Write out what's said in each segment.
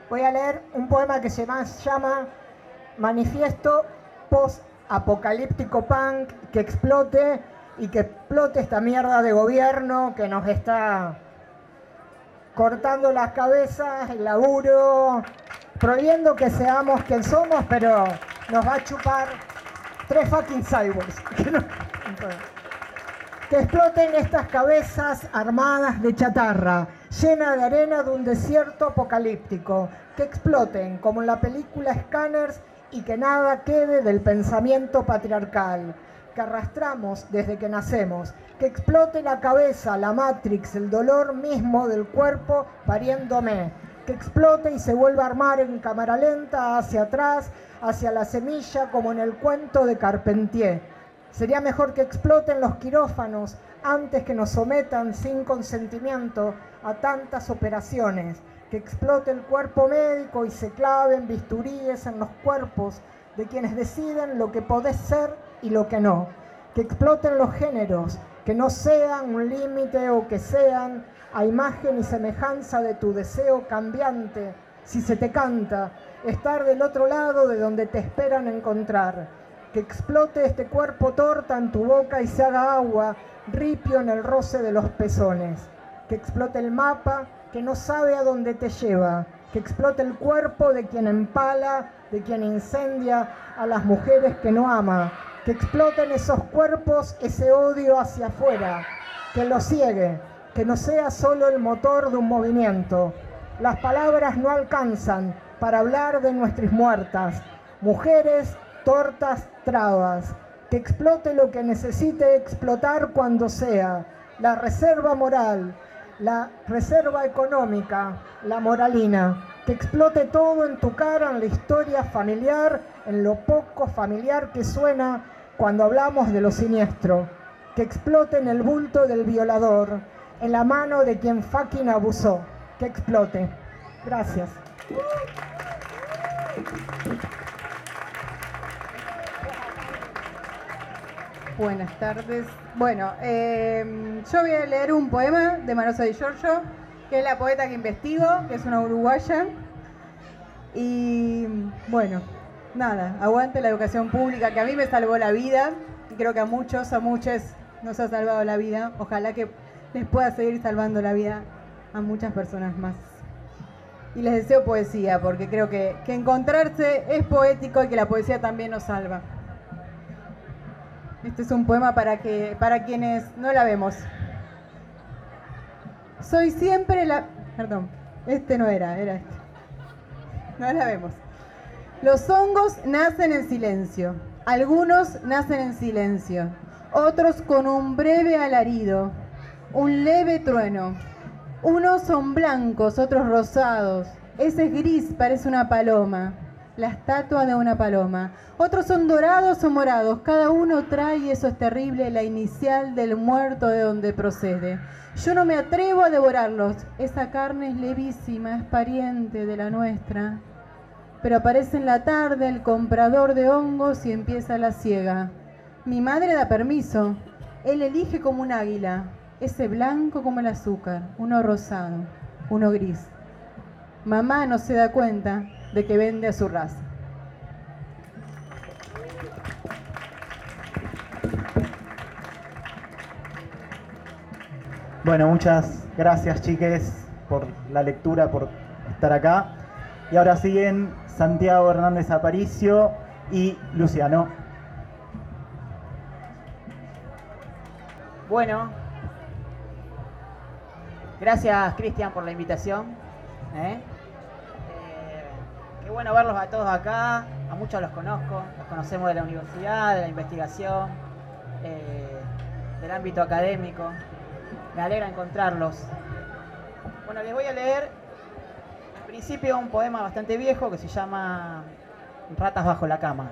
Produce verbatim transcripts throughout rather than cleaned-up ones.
Voy a leer un poema que se llama Manifiesto Post-Apocalíptico Punk, que explote y que explote esta mierda de gobierno que nos está cortando las cabezas, el laburo, prohibiendo que seamos quien somos, pero nos va a chupar tres fucking cyborgs. Que, no, que exploten estas cabezas armadas de chatarra, llenas de arena de un desierto apocalíptico. Que exploten, como en la película Scanners, y que nada quede del pensamiento patriarcal que arrastramos desde que nacemos. Que explote la cabeza, la Matrix, el dolor mismo del cuerpo pariéndome. Que explote y se vuelva a armar en cámara lenta hacia atrás, hacia la semilla, como en el cuento de Carpentier. Sería mejor que exploten los quirófanos antes que nos sometan sin consentimiento a tantas operaciones. Que explote el cuerpo médico y se claven bisturíes en los cuerpos de quienes deciden lo que podés ser y lo que no. Que exploten los géneros, que no sean un límite o que sean a imagen y semejanza de tu deseo cambiante, si se te canta, estar del otro lado de donde te esperan encontrar. Que explote este cuerpo torta en tu boca y se haga agua, ripio en el roce de los pezones. Que explote el mapa que no sabe a dónde te lleva. Que explote el cuerpo de quien empala, de quien incendia a las mujeres que no ama. Que exploten esos cuerpos, ese odio hacia afuera. Que lo ciegue, que no sea solo el motor de un movimiento. Las palabras no alcanzan para hablar de nuestras muertas. Mujeres, tortas, trabas. Que explote lo que necesite explotar cuando sea. La reserva moral, la reserva económica, la moralina. Que explote todo en tu cara, en la historia familiar, en lo poco familiar que suena cuando hablamos de lo siniestro. Que explote en el bulto del violador, en la mano de quien fucking abusó. Que explote. Gracias. Buenas tardes. Bueno, eh, yo voy a leer un poema de Marosa Di Giorgio, que es la poeta que investigo, que es una uruguaya. Y bueno, nada, aguante la educación pública, que a mí me salvó la vida, y creo que a muchos, a muchas nos ha salvado la vida. Ojalá que les pueda seguir salvando la vida a muchas personas más. Y les deseo poesía, porque creo que, que encontrarse es poético y que la poesía también nos salva. Este es un poema para, que, para quienes no la vemos. Soy siempre la... Perdón, este no era, era este. No la vemos. Los hongos nacen en silencio. Algunos nacen en silencio. Otros con un breve alarido, un leve trueno. Unos son blancos, otros rosados. Ese es gris, parece una paloma. La estatua de una paloma. Otros son dorados o morados. Cada uno trae, eso es terrible, la inicial del muerto de donde procede. Yo no me atrevo a devorarlos. Esa carne es levísima, es pariente de la nuestra. Pero aparece en la tarde el comprador de hongos y empieza la siega. Mi madre da permiso. Él elige como un águila. Ese blanco como el azúcar. Uno rosado, uno gris. Mamá no se da cuenta de que vende a su raza. Bueno, muchas gracias, chiques, por la lectura, por estar acá. Y ahora siguen Santiago Hernández Aparicio y Luciano. Bueno, gracias, Cristian, por la invitación. ¿eh? Eh, qué bueno verlos a todos acá. A muchos los conozco, los conocemos de la universidad, de la investigación, eh, del ámbito académico. Me alegra encontrarlos. Bueno, les voy a leer en principio un poema bastante viejo que se llama Ratas bajo la cama.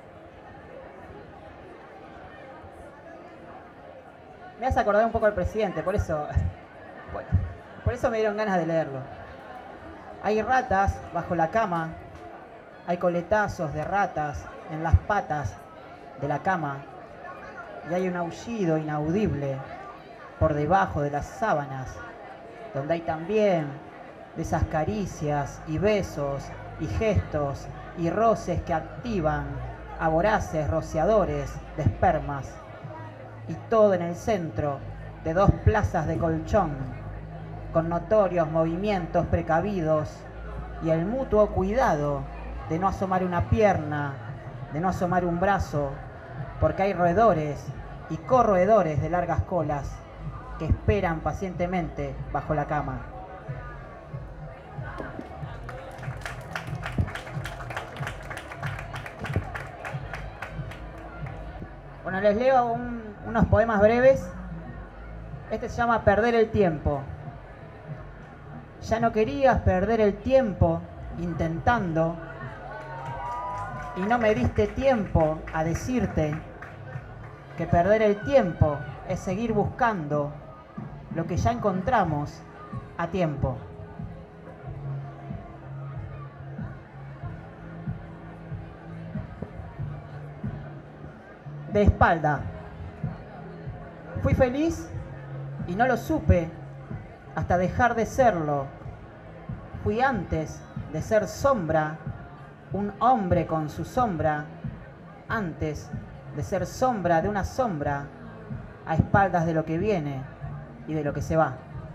Me hace acordar un poco al presidente, por eso, bueno, por eso me dieron ganas de leerlo. Hay ratas bajo la cama, hay coletazos de ratas en las patas de la cama y hay un aullido inaudible por debajo de las sábanas, donde hay también de esas caricias y besos y gestos y roces que activan a voraces rociadores de espermas, y todo en el centro de dos plazas de colchón, con notorios movimientos precavidos y el mutuo cuidado de no asomar una pierna, de no asomar un brazo, porque hay roedores y corroedores de largas colas que esperan pacientemente bajo la cama. Bueno, les leo un, unos poemas breves. Este se llama Perder el tiempo. Ya no querías perder el tiempo intentando, y no me diste tiempo a decirte que perder el tiempo es seguir buscando lo que ya encontramos a tiempo. De espalda. Fui feliz y no lo supe hasta dejar de serlo. Fui antes de ser sombra, un hombre con su sombra, antes de ser sombra de una sombra, a espaldas de lo que viene y de lo que se va.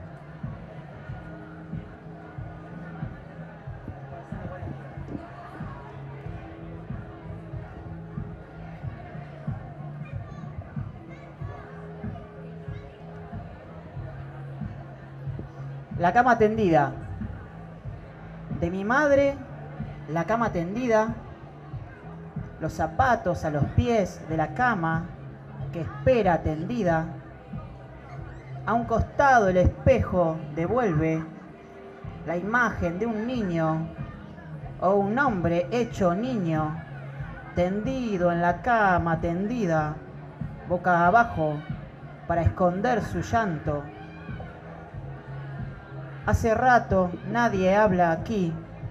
La cama tendida. De mi madre, la cama tendida, los zapatos a los pies de la cama que espera tendida. A un costado el espejo devuelve la imagen de un niño o un hombre hecho niño, tendido en la cama tendida, boca abajo para esconder su llanto. Hace rato nadie habla aquí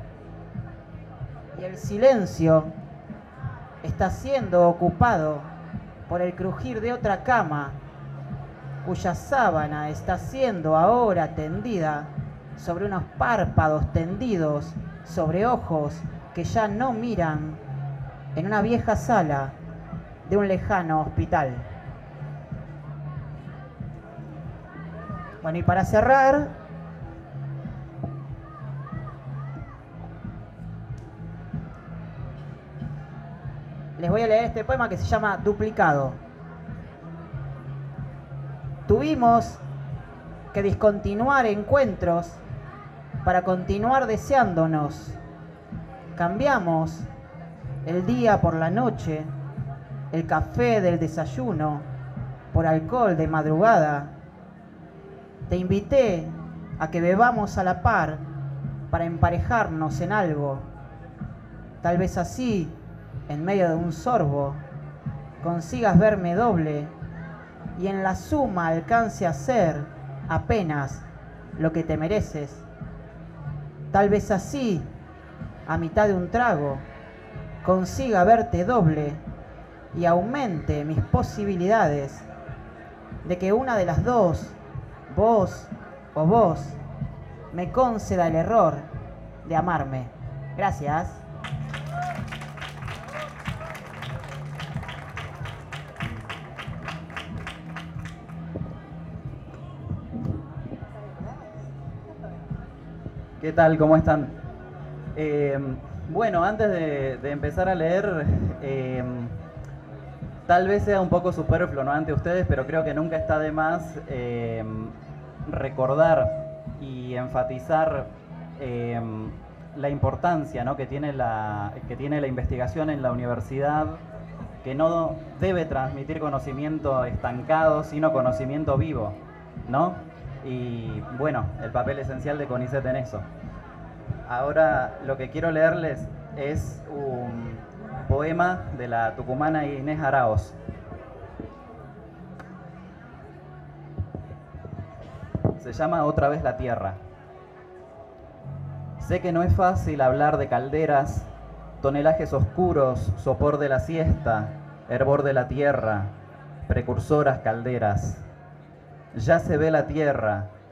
y el silencio está siendo ocupado por el crujir de otra cama cuya sábana está siendo ahora tendida sobre unos párpados tendidos, sobre ojos que ya no miran, en una vieja sala de un lejano hospital. Bueno, y para cerrar, les voy a leer este poema que se llama Duplicado. Tuvimos que discontinuar encuentros para continuar deseándonos. Cambiamos el día por la noche, el café del desayuno por alcohol de madrugada. Te invité a que bebamos a la par para emparejarnos en algo. Tal vez así, en medio de un sorbo, consigas verme doble y en la suma alcance a ser apenas lo que te mereces. Tal vez así, a mitad de un trago, consiga verte doble y aumente mis posibilidades de que una de las dos, vos o vos, me conceda el error de amarme. Gracias. ¿Qué tal? ¿Cómo están? Eh, bueno, antes de, de empezar a leer, eh, tal vez sea un poco superfluo, ¿no?, ante ustedes, pero creo que nunca está de más eh, recordar y enfatizar eh, la importancia, ¿no?, que tiene la, que tiene la investigación en la universidad, que no debe transmitir conocimiento estancado, sino conocimiento vivo, ¿no? Y bueno, el papel esencial de CONICET en eso. Ahora lo que quiero leerles es un poema de la tucumana Inés Araoz. Se llama Otra vez la tierra. Sé que no es fácil hablar de calderas, tonelajes oscuros, sopor de la siesta, hervor de la tierra, precursoras calderas. Ya se ve la tierra,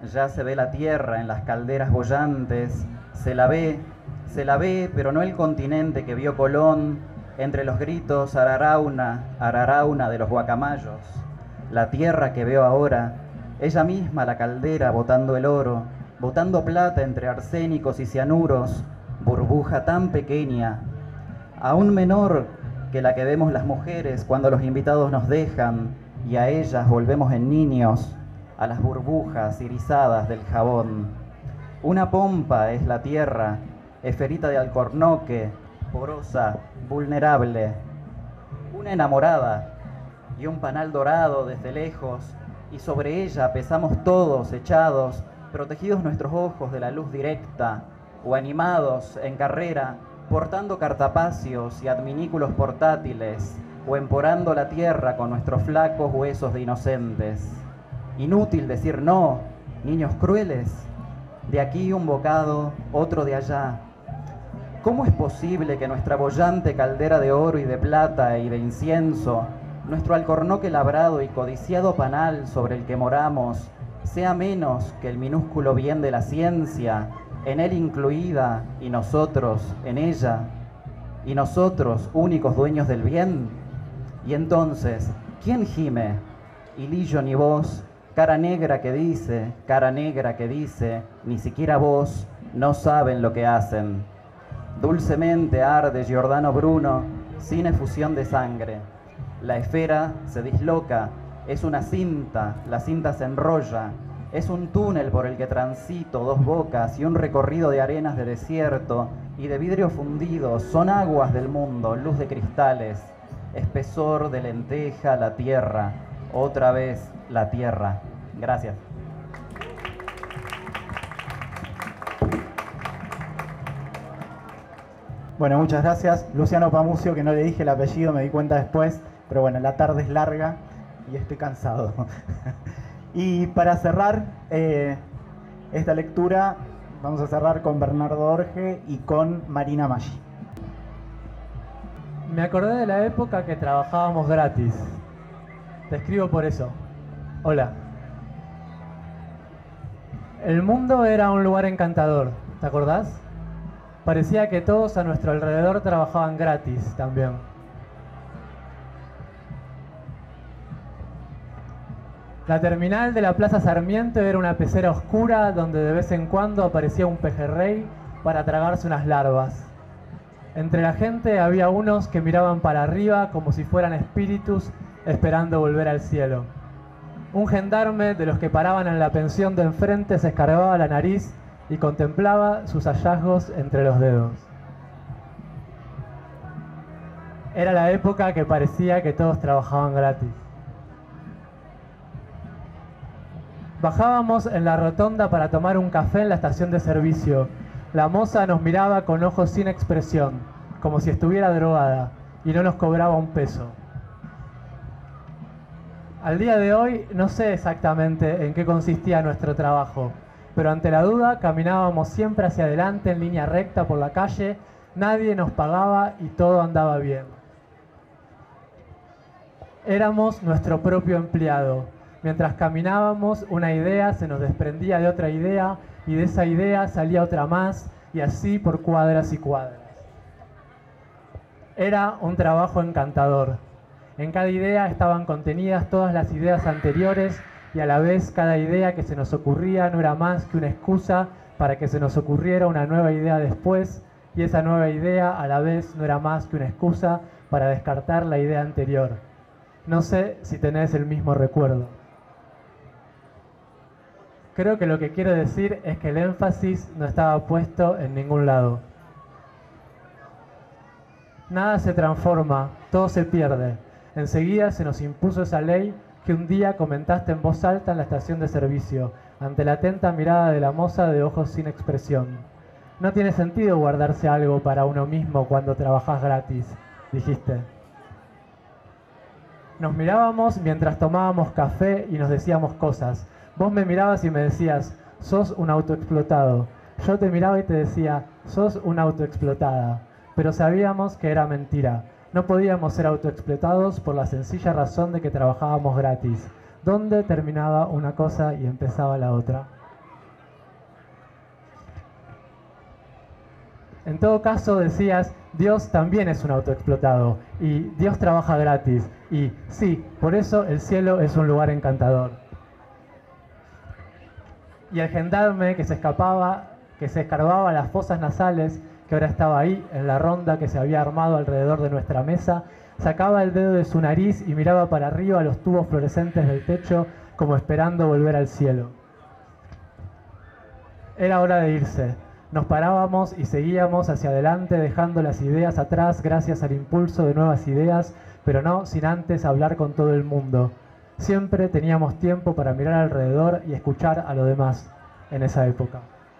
ya se ve la tierra en las calderas bollantes, se la ve, se la ve, pero no el continente que vio Colón entre los gritos ararauna, ararauna de los guacamayos. La tierra que veo ahora, ella misma la caldera botando el oro, botando plata entre arsénicos y cianuros, burbuja tan pequeña, aún menor que la que vemos las mujeres cuando los invitados nos dejan y a ellas volvemos en niños, a las burbujas irisadas del jabón. Una pompa es la tierra, esferita de alcornoque, porosa, vulnerable. Una enamorada y un panal dorado desde lejos, y sobre ella pesamos todos echados, protegidos nuestros ojos de la luz directa, o animados en carrera, portando cartapacios y adminículos portátiles, o emporando la tierra con nuestros flacos huesos de inocentes. Inútil decir no, niños crueles, de aquí un bocado, otro de allá. ¿Cómo es posible que nuestra bollante caldera de oro y de plata y de incienso, nuestro alcornoque labrado y codiciado panal sobre el que moramos, sea menos que el minúsculo bien de la ciencia, en él incluida, y nosotros en ella, y nosotros únicos dueños del bien? Y entonces, ¿quién gime? Y lillo ni vos, cara negra que dice, cara negra que dice, ni siquiera vos, no saben lo que hacen. Dulcemente arde Giordano Bruno, sin efusión de sangre. La esfera se disloca, es una cinta, la cinta se enrolla, es un túnel por el que transito dos bocas y un recorrido de arenas de desierto y de vidrio fundido, son aguas del mundo, luz de cristales, espesor de lenteja la tierra, otra vez la tierra. Gracias. Bueno, muchas gracias. Luciano Pamucio, que no le dije el apellido, me di cuenta después, pero bueno, la tarde es larga y estoy cansado. Y para cerrar eh, esta lectura, vamos a cerrar con Bernardo Orge y con Marina Maggi. Me acordé de la época que trabajábamos gratis. Te escribo por eso. Hola. El mundo era un lugar encantador, ¿te acordás? Parecía que todos a nuestro alrededor trabajaban gratis también. La terminal de la Plaza Sarmiento era una pecera oscura donde de vez en cuando aparecía un pejerrey para tragarse unas larvas. Entre la gente había unos que miraban para arriba como si fueran espíritus esperando volver al cielo. Un gendarme de los que paraban en la pensión de enfrente se escarbaba la nariz y contemplaba sus hallazgos entre los dedos. Era la época que parecía que todos trabajaban gratis. Bajábamos en la rotonda para tomar un café en la estación de servicio. La moza nos miraba con ojos sin expresión, como si estuviera drogada, y no nos cobraba un peso. Al día de hoy no sé exactamente en qué consistía nuestro trabajo, pero ante la duda caminábamos siempre hacia adelante en línea recta por la calle, nadie nos pagaba y todo andaba bien. Éramos nuestro propio empleado. Mientras caminábamos, una idea se nos desprendía de otra idea y de esa idea salía otra más y así por cuadras y cuadras. Era un trabajo encantador. En cada idea estaban contenidas todas las ideas anteriores y a la vez cada idea que se nos ocurría no era más que una excusa para que se nos ocurriera una nueva idea después y esa nueva idea a la vez no era más que una excusa para descartar la idea anterior. No sé si tenés el mismo recuerdo. Creo que lo que quiero decir es que el énfasis no estaba puesto en ningún lado. Nada se transforma, todo se pierde. Enseguida se nos impuso esa ley que un día comentaste en voz alta en la estación de servicio, ante la atenta mirada de la moza de ojos sin expresión. No tiene sentido guardarse algo para uno mismo cuando trabajás gratis, dijiste. Nos mirábamos mientras tomábamos café y nos decíamos cosas. Vos me mirabas y me decías, sos un autoexplotado. Yo te miraba y te decía, sos una autoexplotada. Pero sabíamos que era mentira. No podíamos ser autoexplotados por la sencilla razón de que trabajábamos gratis. ¿Dónde terminaba una cosa y empezaba la otra? En todo caso decías, Dios también es un autoexplotado y Dios trabaja gratis y sí, por eso el cielo es un lugar encantador. Y el gendarme que se escapaba, que se escarbaba las fosas nasales, que ahora estaba ahí en la ronda que se había armado alrededor de nuestra mesa, sacaba el dedo de su nariz y miraba para arriba los tubos fluorescentes del techo como esperando volver al cielo. Era hora de irse. Nos parábamos y seguíamos hacia adelante dejando las ideas atrás gracias al impulso de nuevas ideas, pero no sin antes hablar con todo el mundo. Siempre teníamos tiempo para mirar alrededor y escuchar a lo demás en esa época.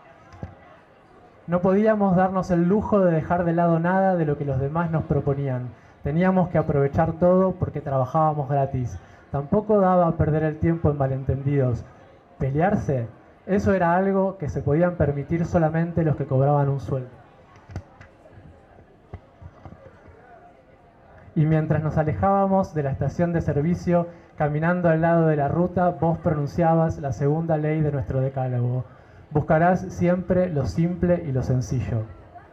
No podíamos darnos el lujo de dejar de lado nada de lo que los demás nos proponían. Teníamos que aprovechar todo porque trabajábamos gratis. Tampoco daba a perder el tiempo en malentendidos. ¿Pelearse? Eso era algo que se podían permitir solamente los que cobraban un sueldo. Y mientras nos alejábamos de la estación de servicio, caminando al lado de la ruta, vos pronunciabas la segunda ley de nuestro decálogo. Buscarás siempre lo simple y lo sencillo.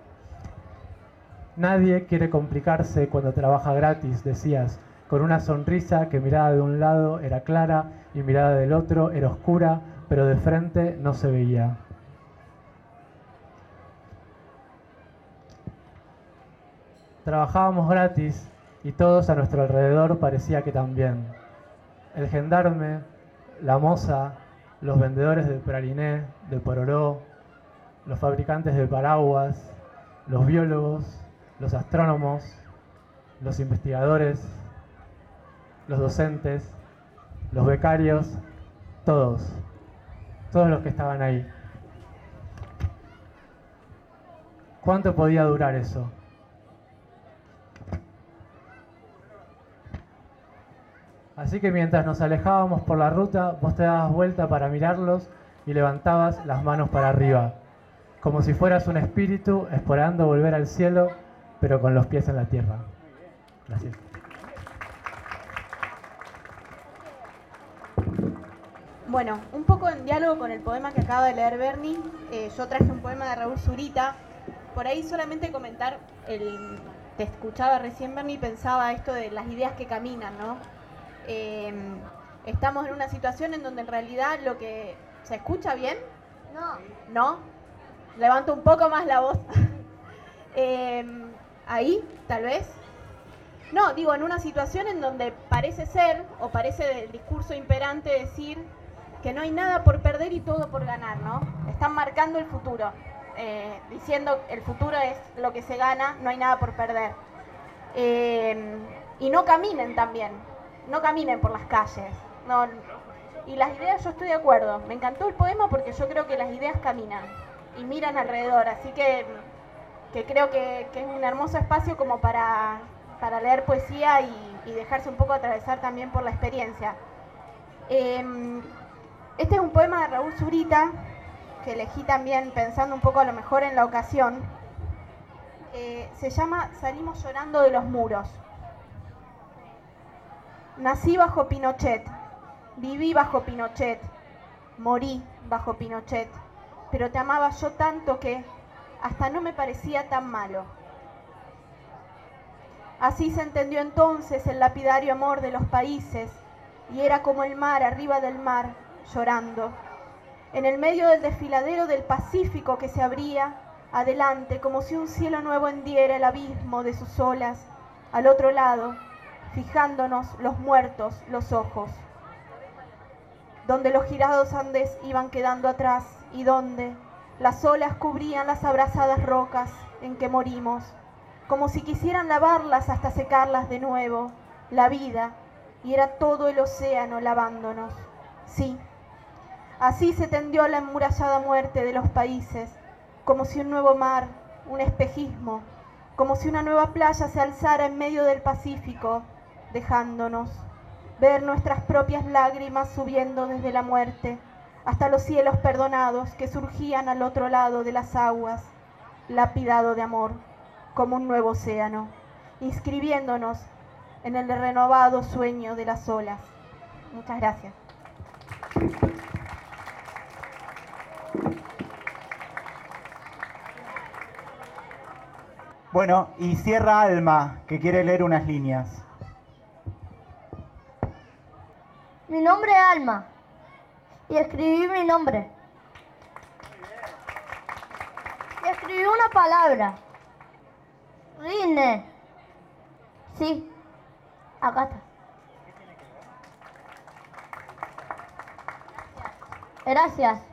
Nadie quiere complicarse cuando trabaja gratis, decías, con una sonrisa que mirada de un lado era clara y mirada del otro era oscura, pero de frente no se veía. Trabajábamos gratis y todos a nuestro alrededor parecía que también. El gendarme, la moza, los vendedores de praliné, de pororó, los fabricantes de paraguas, los biólogos, los astrónomos, los investigadores, los docentes, los becarios, todos, todos los que estaban ahí. ¿Cuánto podía durar eso? Así que mientras nos alejábamos por la ruta, vos te dabas vuelta para mirarlos y levantabas las manos para arriba, como si fueras un espíritu esperando volver al cielo, pero con los pies en la tierra. Gracias. Bueno, un poco en diálogo con el poema que acaba de leer Bernie, eh, yo traje un poema de Raúl Zurita. Por ahí solamente comentar, el, te escuchaba recién Bernie y pensaba esto de las ideas que caminan, ¿no? Eh, estamos en una situación en donde en realidad lo que... ¿Se escucha bien? No. ¿No? Levanto un poco más la voz. eh, ahí, tal vez. No, digo, en una situación en donde parece ser, o parece del discurso imperante decir que no hay nada por perder y todo por ganar, ¿no? Están marcando el futuro, eh, diciendo el futuro es lo que se gana, no hay nada por perder. Eh, y no caminen también, no caminen por las calles. No, y las ideas, yo estoy de acuerdo, me encantó el poema porque yo creo que las ideas caminan y miran alrededor, así que, que creo que, que es un hermoso espacio como para... para leer poesía y, y dejarse un poco atravesar también por la experiencia. Eh, este es un poema de Raúl Zurita, que elegí también pensando un poco a lo mejor en la ocasión. Eh, se llama Salimos llorando de los muros. Nací bajo Pinochet, viví bajo Pinochet, morí bajo Pinochet, pero te amaba yo tanto que hasta no me parecía tan malo. Así se entendió entonces el lapidario amor de los países, y era como el mar arriba del mar, llorando. En el medio del desfiladero del Pacífico que se abría, adelante, como si un cielo nuevo hendiera el abismo de sus olas, al otro lado, fijándonos los muertos los ojos. Donde los girados Andes iban quedando atrás, y donde las olas cubrían las abrasadas rocas en que morimos, como si quisieran lavarlas hasta secarlas de nuevo, la vida, y era todo el océano lavándonos. Sí, así se tendió la enmurallada muerte de los países, como si un nuevo mar, un espejismo, como si una nueva playa se alzara en medio del Pacífico, dejándonos ver nuestras propias lágrimas subiendo desde la muerte hasta los cielos perdonados que surgían al otro lado de las aguas, lapidado de amor, como un nuevo océano, inscribiéndonos en el renovado sueño de las olas. Muchas gracias. Bueno, y cierra Alma, que quiere leer unas líneas. Mi nombre es Alma y escribí mi nombre. Y escribí una palabra. Rine. Sí, acá está. Gracias.